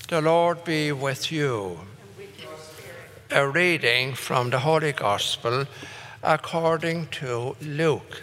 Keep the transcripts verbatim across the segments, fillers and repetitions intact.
The Lord be with you. And with your spirit. A reading from the Holy Gospel according to Luke.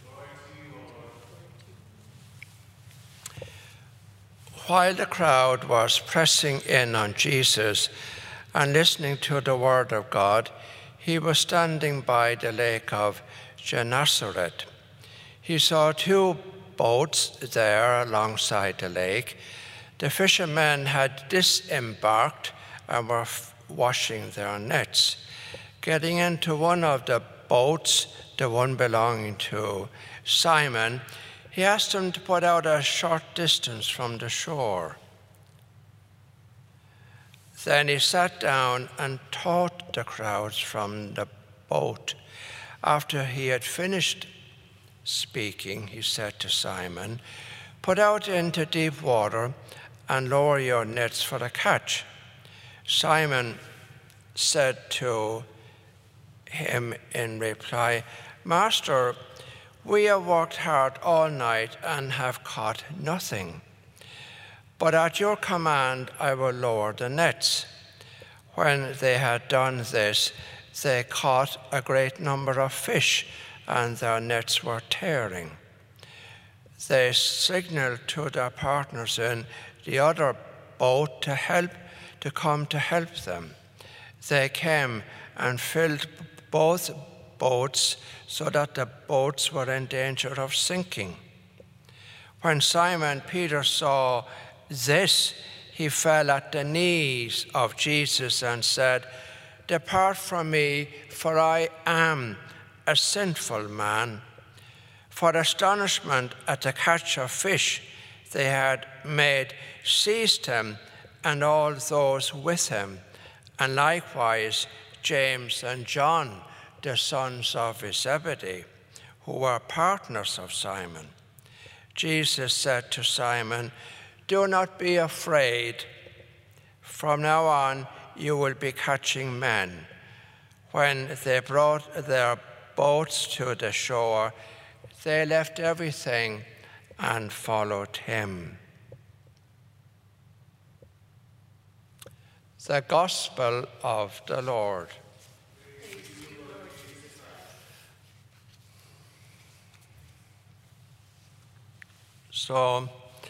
While the crowd was pressing in on Jesus and listening to the word of God, he was standing by the lake of Gennesaret. He saw two boats there alongside the lake. The fishermen had disembarked and were washing their nets. Getting into one of the boats, the one belonging to Simon, he asked him to put out a short distance from the shore. Then he sat down and taught the crowds from the boat. After he had finished speaking, he said to Simon, "Put out into deep water and lower your nets for a catch." Simon said to him in reply, "Master, we have worked hard all night and have caught nothing. But at your command I will lower the nets." When they had done this, they caught a great number of fish, and their nets were tearing. They signaled to their partners in the other boat to help, to come to help them. They came and filled both boats so that the boats were in danger of sinking. When Simon Peter saw this, he fell at the knees of Jesus and said, "Depart from me, for I am a sinful man." For astonishment at the catch of fish they had made seized him and all those with him, and likewise James and John, the sons of Zebedee, who were partners of Simon. Jesus said to Simon, "Do not be afraid. From now on you will be catching men." When they brought their boats to the shore, they left everything and followed him. The Gospel of the Lord. So,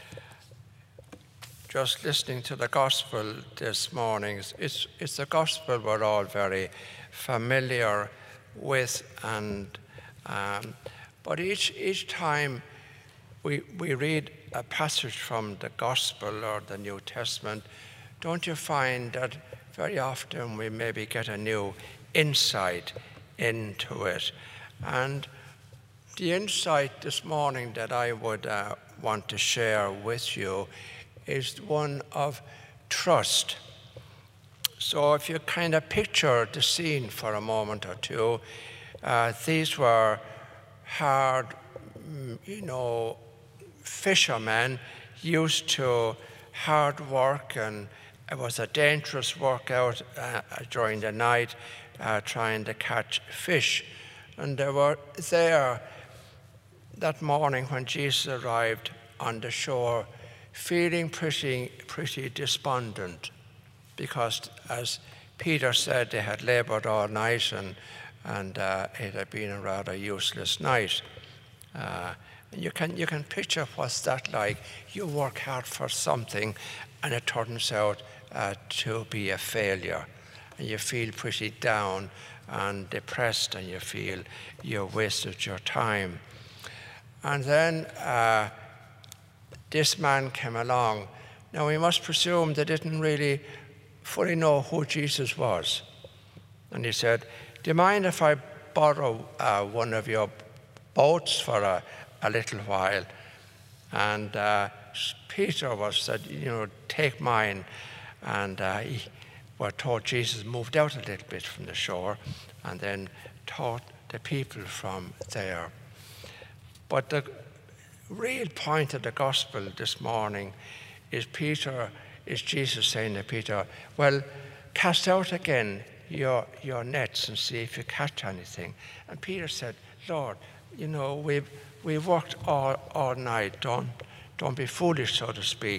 just listening to the Gospel this morning, it's, it's a Gospel we're all very familiar with, and um, but each each time we we read a passage from the Gospel or the New Testament, don't you find that very often we maybe get a new insight into it? And the insight this morning that I would uh, want to share with you is one of trust. So if you kind of picture the scene for a moment or two, uh, these were hard, you know, fishermen used to hard work, and it was a dangerous work out uh, during the night uh, trying to catch fish. And they were there that morning when Jesus arrived on the shore, feeling pretty, pretty despondent, because, as Peter said, they had labored all night, and, and uh, it had been a rather useless night. Uh, and you can, you can picture what's that like. You work hard for something, and it turns out uh, to be a failure. And you feel pretty down and depressed, and you feel you wasted your time. And then uh, this man came along. Now, we must presume they didn't really fully know who Jesus was. And he said, "Do you mind if I borrow uh, one of your boats for a, a little while?" And uh, Peter was said, "You know, take mine." And uh, he, we're told Jesus moved out a little bit from the shore and then taught the people from there. But the real point of the gospel this morning is Peter, is Jesus saying to Peter, "Well, cast out again your your nets and see if you catch anything." And Peter said, "Lord, you know, we've we've worked all, all night. Don't don't be foolish, so to speak.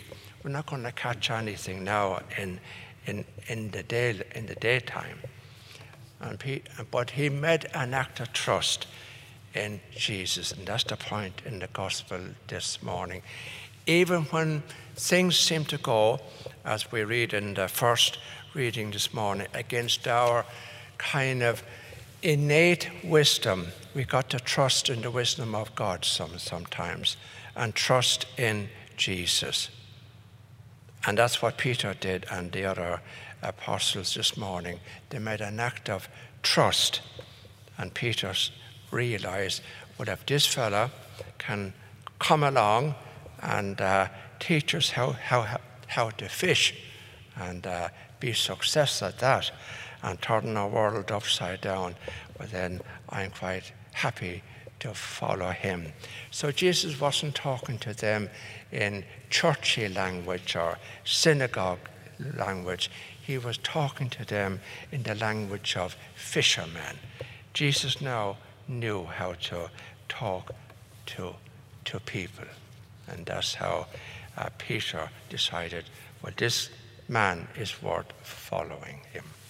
We're not going to catch anything now in, in, in, the, day, in the daytime. And he, but he made an act of trust in Jesus, and that's the point in the gospel this morning. Even when things seem to go, as we read in the first reading this morning, against our kind of innate wisdom, we got to trust in the wisdom of God some, sometimes, and trust in Jesus. And that's what Peter did and the other apostles this morning. They made an act of trust, and Peter realized, well, if this fella can come along and uh, teach us how, how, how to fish and uh, be successful at that and turn our world upside down, well, then I'm quite happy to follow him. So Jesus wasn't talking to them in churchy language or synagogue language. He was talking to them in the language of fishermen. Jesus now knew how to talk to, to people. And that's how uh, Peter decided, well, this man is worth following him.